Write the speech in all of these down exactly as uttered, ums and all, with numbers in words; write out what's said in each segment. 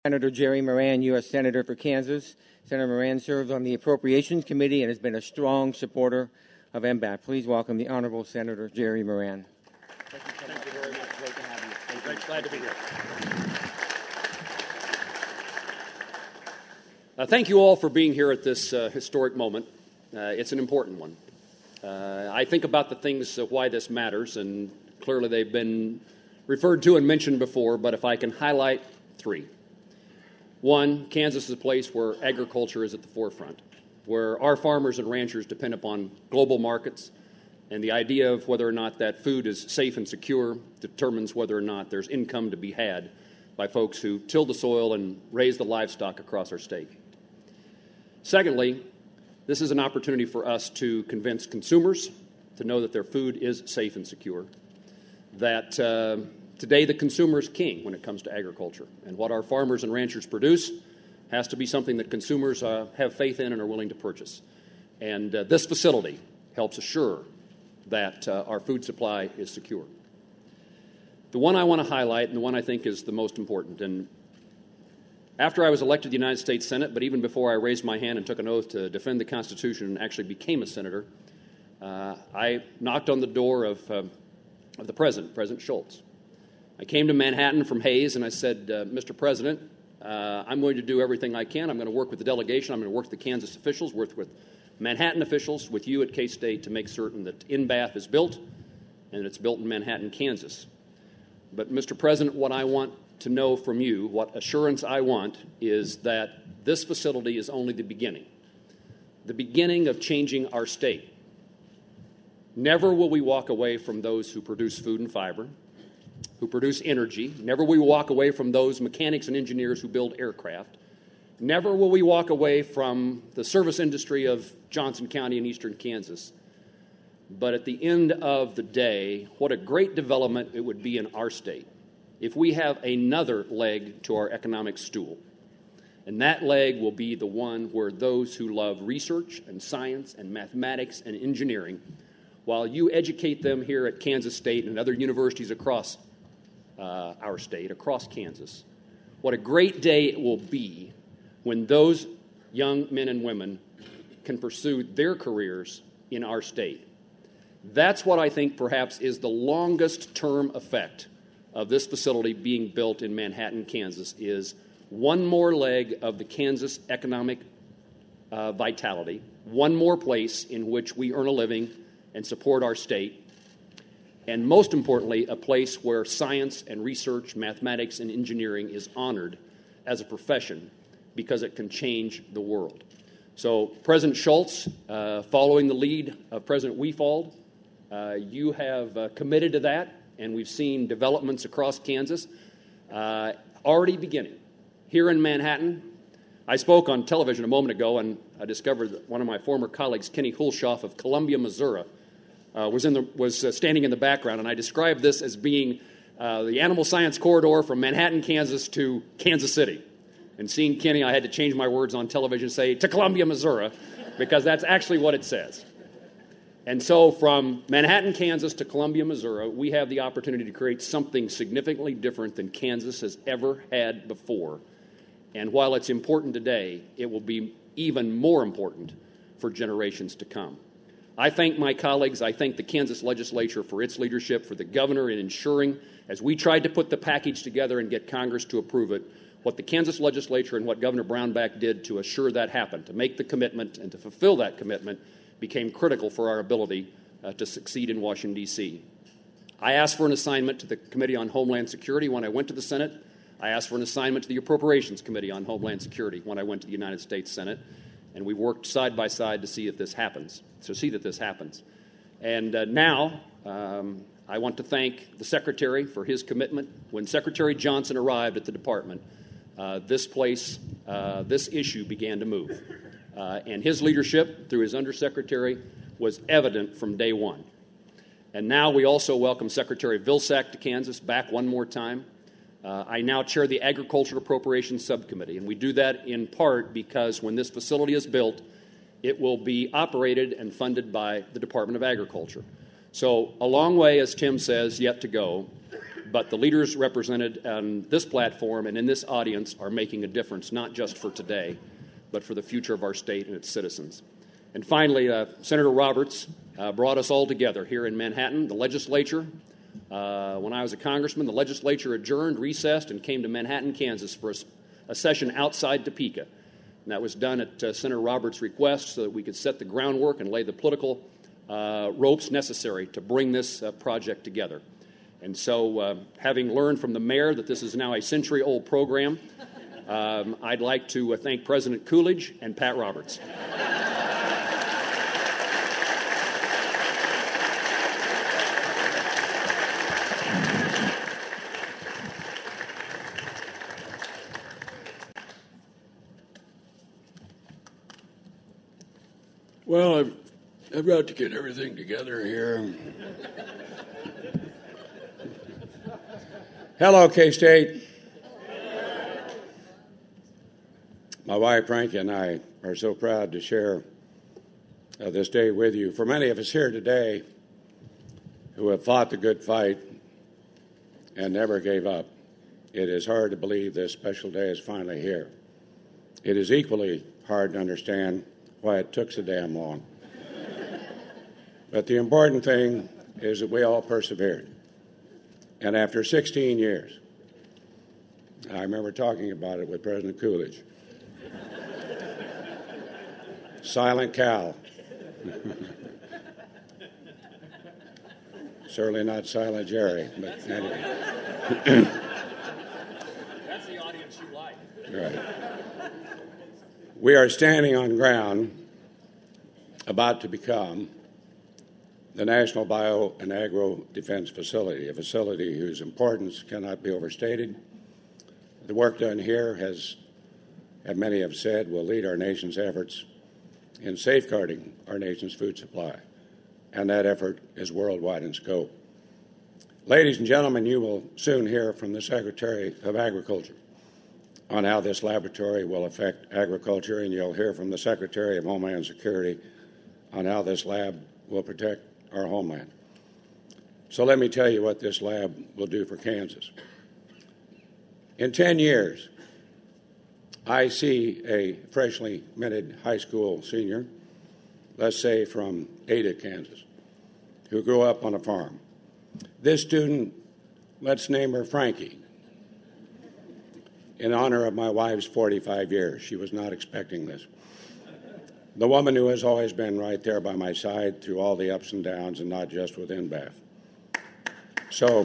Senator Jerry Moran, U S Senator for Kansas. Senator Moran serves on the Appropriations Committee and has been a strong supporter of M B A T. Please welcome the Honorable Senator Jerry Moran. Thank you, Thank you very much. Great to have you. Thank Great, you. Glad to be here. Uh, thank you all for being here at this uh, historic moment. Uh, it's an important one. Uh, I think about the things of why this matters, and clearly they've been referred to and mentioned before, but if I can highlight three. One, Kansas is a place where agriculture is at the forefront, where our farmers and ranchers depend upon global markets, and the idea of whether or not that food is safe and secure determines whether or not there's income to be had by folks who till the soil and raise the livestock across our state. Secondly, this is an opportunity for us to convince consumers to know that their food is safe and secure, that uh, today the consumer is king when it comes to agriculture, and what our farmers and ranchers produce has to be something that consumers uh, have faith in and are willing to purchase. And uh, this facility helps assure that uh, our food supply is secure. The one I want to highlight, and the one I think is the most important, and after I was elected to the United States Senate, but even before I raised my hand and took an oath to defend the Constitution and actually became a senator, uh, I knocked on the door of, uh, of the President, President Schultz. I came to Manhattan from Hayes, and I said, uh, Mister President, uh, I'm going to do everything I can. I'm going to work with the delegation. I'm going to work with the Kansas officials, work with Manhattan officials, with you at K-State to make certain that N B A T is built and that it's built in Manhattan, Kansas. But, Mister President, what I want to know from you, what assurance I want, is that this facility is only the beginning, the beginning of changing our state. Never will we walk away from those who produce food and fiber, who produce energy. Never will we walk away from those mechanics and engineers who build aircraft. Never will we walk away from the service industry of Johnson County in eastern Kansas. But at the end of the day, what a great development it would be in our state if we have another leg to our economic stool. And that leg will be the one where those who love research and science and mathematics and engineering, while you educate them here at Kansas State and other universities across uh, our state, across Kansas, what a great day it will be when those young men and women can pursue their careers in our state. That's what I think perhaps is the longest term effect of this facility being built in Manhattan, Kansas, is one more leg of the Kansas economic uh, vitality, one more place in which we earn a living and support our state, and most importantly, a place where science and research, mathematics and engineering is honored as a profession because it can change the world. So, President Schultz, uh, following the lead of President Wefald, uh, you have uh, committed to that, and we've seen developments across Kansas uh, already beginning. Here in Manhattan, I spoke on television a moment ago, and I discovered that one of my former colleagues, Kenny Hulshoff of Columbia, Missouri, uh, was, in the, was uh, standing in the background, and I described this as being uh, the animal science corridor from Manhattan, Kansas to Kansas City. And seeing Kenny, I had to change my words on television and say, to Columbia, Missouri, because that's actually what it says. And so from Manhattan, Kansas to Columbia, Missouri, we have the opportunity to create something significantly different than Kansas has ever had before. And while it's important today, it will be even more important for generations to come. I thank my colleagues. I thank the Kansas legislature for its leadership, for the governor in ensuring, as we tried to put the package together and get Congress to approve it, what the Kansas legislature and what Governor Brownback did to assure that happened, to make the commitment and to fulfill that commitment, became critical for our ability uh, to succeed in Washington, D C I asked for an assignment to the Committee on Homeland Security when I went to the Senate. I asked for an assignment to the Appropriations Committee on Homeland Security when I went to the United States Senate, and we worked side by side to see if this happens, to see that this happens. And uh, now um, I want to thank the Secretary for his commitment. When Secretary Johnson arrived at the department, uh, this place, uh, this issue began to move. Uh, and his leadership, through his undersecretary, was evident from day one. And now we also welcome Secretary Vilsack to Kansas back one more time. Uh, I now chair the Agriculture Appropriations Subcommittee, and we do that in part because when this facility is built, it will be operated and funded by the Department of Agriculture. So a long way, as Tim says, yet to go. but the leaders represented on this platform and in this audience are making a difference, not just for today, but for the future of our state and its citizens. And finally, uh, Senator Roberts uh, brought us all together here in Manhattan, the legislature. Uh, when I was a congressman, the legislature adjourned, recessed, and came to Manhattan, Kansas for a, a session outside Topeka. And that was done at uh, Senator Roberts' request so that we could set the groundwork and lay the political uh, ropes necessary to bring this uh, project together. And so, uh, having learned from the mayor that this is now a century-old program, um, I'd like to uh, thank President Coolidge and Pat Roberts. Well, I've, I've got to get everything together here. Hello, K-State. My wife, Frankie, and I are so proud to share uh, this day with you. For many of us here today who have fought the good fight and never gave up, it is hard to believe this special day is finally here. It is equally hard to understand why it took so damn long. But the important thing is that we all persevered. And after sixteen years, I remember talking about it with President Coolidge. Silent Cal. Certainly not Silent Jerry, but anyway. That's the audience you like. Right. We are standing on ground about to become the National Bio and Agro Defense Facility, a facility whose importance cannot be overstated. The work done here has, as many have said, will lead our nation's efforts in safeguarding our nation's food supply, and that effort is worldwide in scope. Ladies and gentlemen, you will soon hear from the Secretary of Agriculture on how this laboratory will affect agriculture, and you'll hear from the Secretary of Homeland Security on how this lab will protect our homeland. So let me tell you what this lab will do for Kansas. In ten years, I see a freshly minted high school senior, let's say from Ada, Kansas, who grew up on a farm. This student, let's name her Frankie, in honor of my wife's forty-five years. She was not expecting this. The woman who has always been right there by my side through all the ups and downs, and not just with N B A F. So,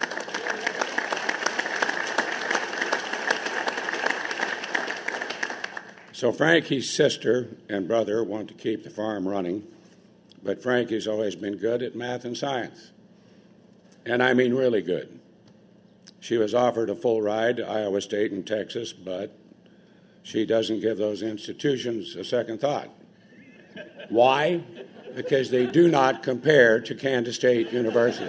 so Frankie's sister and brother want to keep the farm running, but Frankie's always been good at math and science. And I mean really good. She was offered a full ride to Iowa State and Texas, but she doesn't give those institutions a second thought. Why? Because they do not compare to Kansas State University.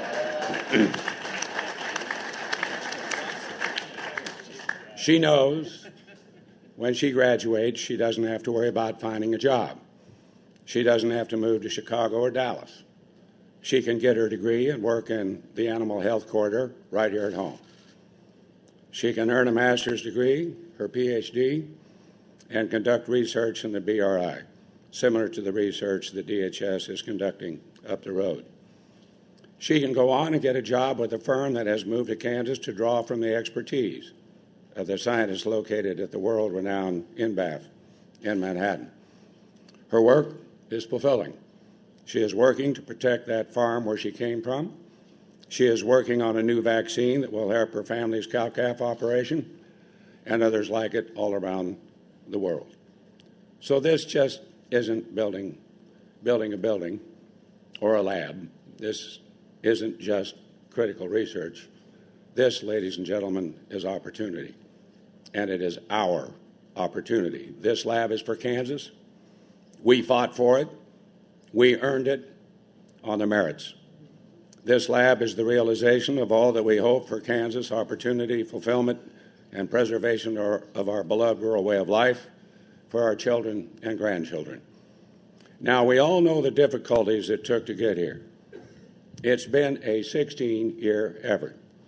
She knows when she graduates, she doesn't have to worry about finding a job. She doesn't have to move to Chicago or Dallas. She can get her degree and work in the animal health corridor right here at home. She can earn a master's degree, her P H D, and conduct research in the B R I, similar to the research that D H S is conducting up the road. She can go on and get a job with a firm that has moved to Kansas to draw from the expertise of the scientists located at the world-renowned N B A F in Manhattan. Her work is fulfilling. She is working to protect that farm where she came from. She is working on a new vaccine that will help her family's cow-calf operation and others like it all around the world. So this just isn't building, building a building or a lab. This isn't just critical research. This, ladies and gentlemen, is opportunity, and it is our opportunity. This lab is for Kansas. We fought for it. We earned it on the merits. This lab is the realization of all that we hope for Kansas: opportunity, fulfillment, and preservation of our beloved rural way of life for our children and grandchildren. Now, we all know the difficulties it took to get here. It's been a sixteen-year effort.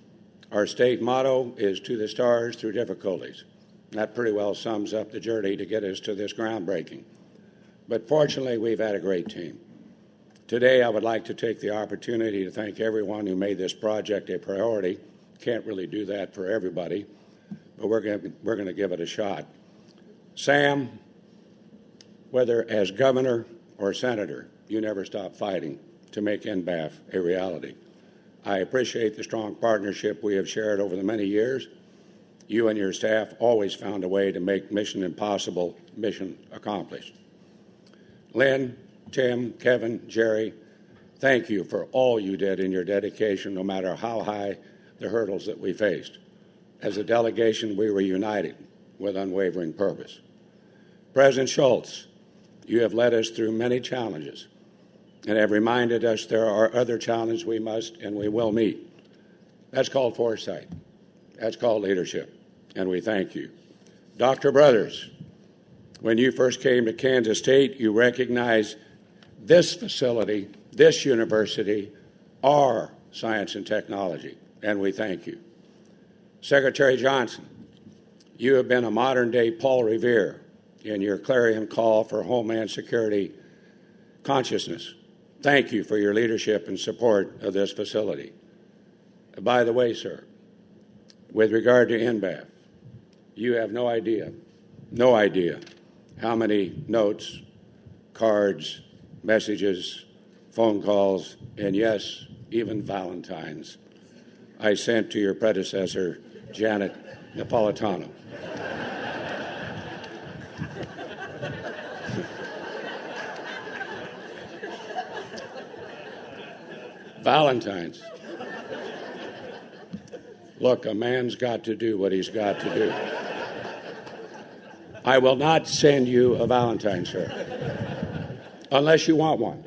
Our state motto is "To the stars through difficulties." That pretty well sums up the journey to get us to this groundbreaking. But fortunately, we've had a great team. Today, I would like to take the opportunity to thank everyone who made this project a priority. Can't really do that for everybody, but we're going we're going to give it a shot. Sam, whether as governor or senator, you never stop fighting to make N B A F a reality. I appreciate the strong partnership we have shared over the many years. You and your staff always found a way to make Mission Impossible mission accomplished. Lynn, Tim, Kevin, Jerry, thank you for all you did in your dedication, no matter how high the hurdles that we faced. As a delegation, we were united with unwavering purpose. President Schultz, you have led us through many challenges and have reminded us there are other challenges we must and we will meet. That's called foresight. That's called leadership, and we thank you. Doctor Brothers, when you first came to Kansas State, you recognized this facility, this university, our science and technology, and we thank you. Secretary Johnson, you have been a modern-day Paul Revere in your clarion call for Homeland Security consciousness. Thank you for your leadership and support of this facility. By the way, sir, with regard to N B A F, you have no idea, no idea how many notes, cards, messages, phone calls, and yes, even Valentines I sent to your predecessor, Janet Napolitano. Valentine's. Look, a man's got to do what he's got to do. I will not send you a Valentine, sir, unless you want one.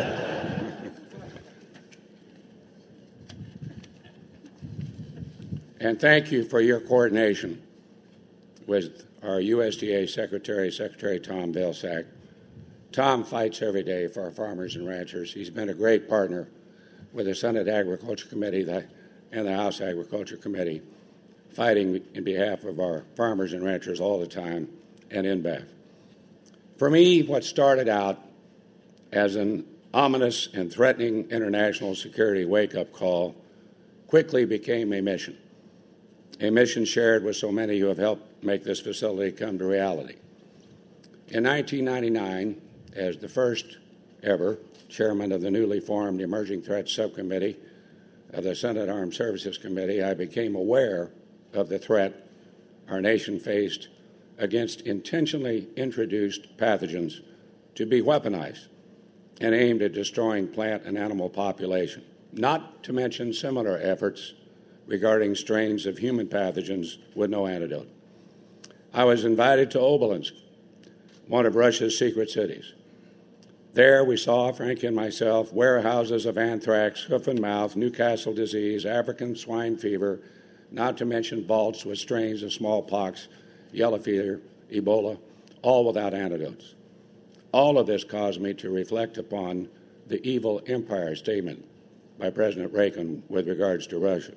And thank you for your coordination with our U S D A Secretary, Secretary Tom Vilsack. Tom fights every day for our farmers and ranchers. He's been a great partner with the Senate Agriculture Committee and the House Agriculture Committee, fighting in behalf of our farmers and ranchers all the time, and N B A F. For me, what started out as an ominous and threatening international security wake-up call quickly became a mission, a mission shared with so many who have helped make this facility come to reality. In nineteen ninety-nine, as the first ever chairman of the newly formed Emerging Threats Subcommittee of the Senate Armed Services Committee, I became aware of the threat our nation faced against intentionally introduced pathogens to be weaponized and aimed at destroying plant and animal population, not to mention similar efforts regarding strains of human pathogens with no antidote. I was invited to Obelisк, one of Russia's secret cities. There we saw, Frankie and myself, warehouses of anthrax, hoof and mouth, Newcastle disease, African swine fever, not to mention vaults with strains of smallpox, yellow fever, Ebola, all without antidotes. All of this caused me to reflect upon the evil empire statement by President Reagan with regards to Russia.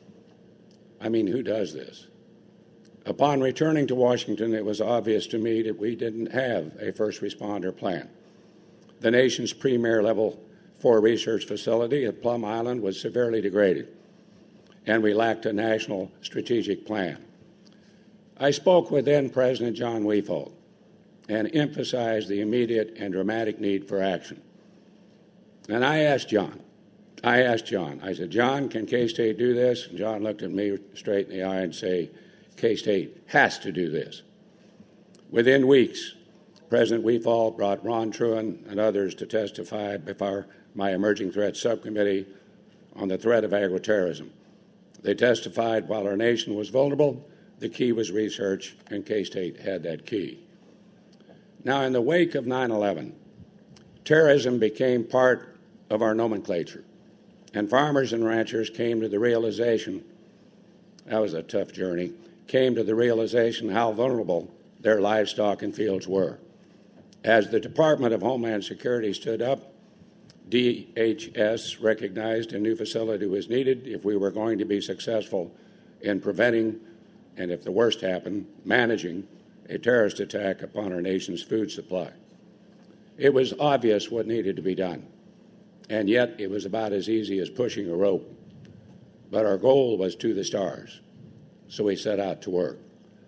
I mean, who does this? Upon returning to Washington, it was obvious to me that we didn't have a first responder plan. The nation's premier level four research facility at Plum Island was severely degraded, and we lacked a national strategic plan. I spoke with then President John Weefald and emphasized the immediate and dramatic need for action. And I asked John, I asked John, I said, John, can K-State do this? And John looked at me straight in the eye and said, K-State has to do this. Within weeks, President Weefald brought Ron Truen and others to testify before my Emerging Threats Subcommittee on the threat of agroterrorism. They testified while our nation was vulnerable, the key was research, and K-State had that key. Now, in the wake of nine eleven, terrorism became part of our nomenclature, and farmers and ranchers came to the realization, that was a tough journey, came to the realization how vulnerable their livestock and fields were. As the Department of Homeland Security stood up, D H S recognized a new facility was needed if we were going to be successful in preventing, and if the worst happened, managing a terrorist attack upon our nation's food supply. It was obvious what needed to be done, and yet it was about as easy as pushing a rope. But our goal was to the stars, so we set out to work.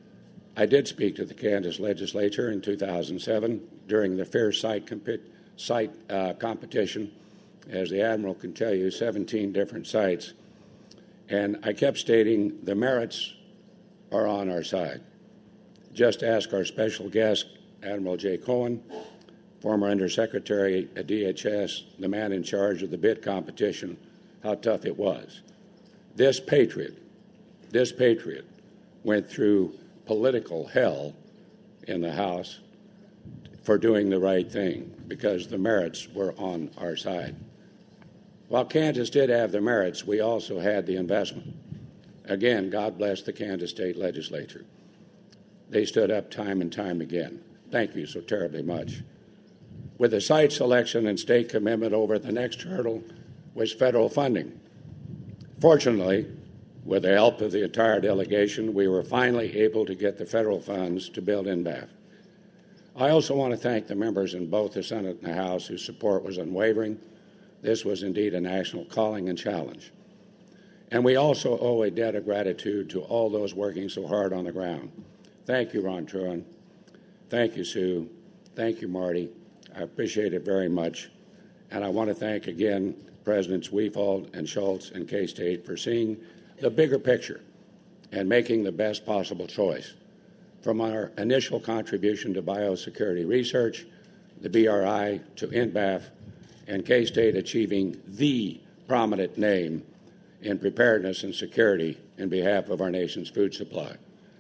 I did speak to the Kansas legislature in two thousand seven during the fair site, comp- site uh, competition, as the Admiral can tell you, seventeen different sites. And I kept stating the merits are on our side. Just ask our special guest, Admiral Jay Cohen, former Undersecretary at D H S, the man in charge of the bid competition, how tough it was. This patriot, this patriot went through political hell in the House for doing the right thing because the merits were on our side. While Kansas did have the merits, we also had the investment. Again, God bless the Kansas State Legislature. They stood up time and time again. Thank you so terribly much. With the site selection and state commitment over, the next hurdle was federal funding. Fortunately, with the help of the entire delegation, we were finally able to get the federal funds to build N B A F. I also want to thank the members in both the Senate and the House whose support was unwavering. This was indeed a national calling and challenge. And we also owe a debt of gratitude to all those working so hard on the ground. Thank you, Ron Truan. Thank you, Sue. Thank you, Marty. I appreciate it very much. And I want to thank again Presidents Weefald and Schultz and K-State for seeing the bigger picture and making the best possible choice. From our initial contribution to biosecurity research, the B R I, to N B A F, and K-State achieving the prominent name in preparedness and security in behalf of our nation's food supply.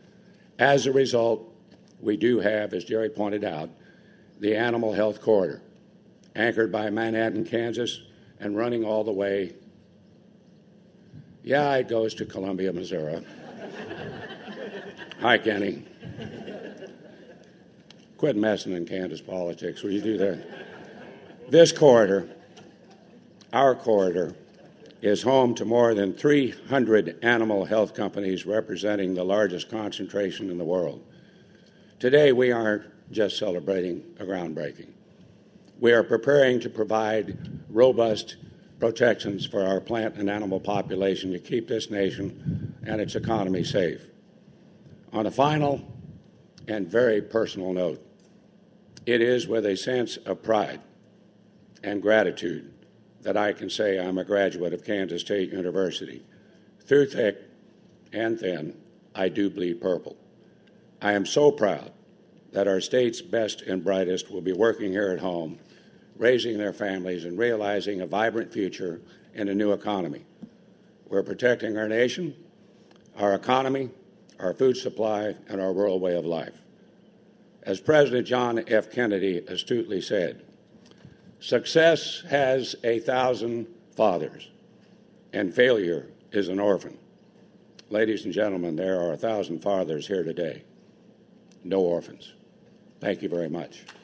As a result, we do have, as Jerry pointed out, the Animal Health Corridor, anchored by Manhattan, Kansas, and running all the way. Yeah, it goes to Columbia, Missouri. Hi, Kenny. Quit messing in Kansas politics. Will you do that? This corridor, our corridor, is home to more than three hundred animal health companies representing the largest concentration in the world. Today, we aren't just celebrating a groundbreaking. We are preparing to provide robust protections for our plant and animal population to keep this nation and its economy safe. On a final and very personal note, it is with a sense of pride and gratitude that I can say I'm a graduate of Kansas State University. Through thick and thin, I do bleed purple. I am so proud that our state's best and brightest will be working here at home, raising their families and realizing a vibrant future in a new economy. We're protecting our nation, our economy, our food supply, and our world way of life. As President John F. Kennedy astutely said, success has a thousand fathers, and failure is an orphan. Ladies and gentlemen, there are a thousand fathers here today, no orphans. Thank you very much.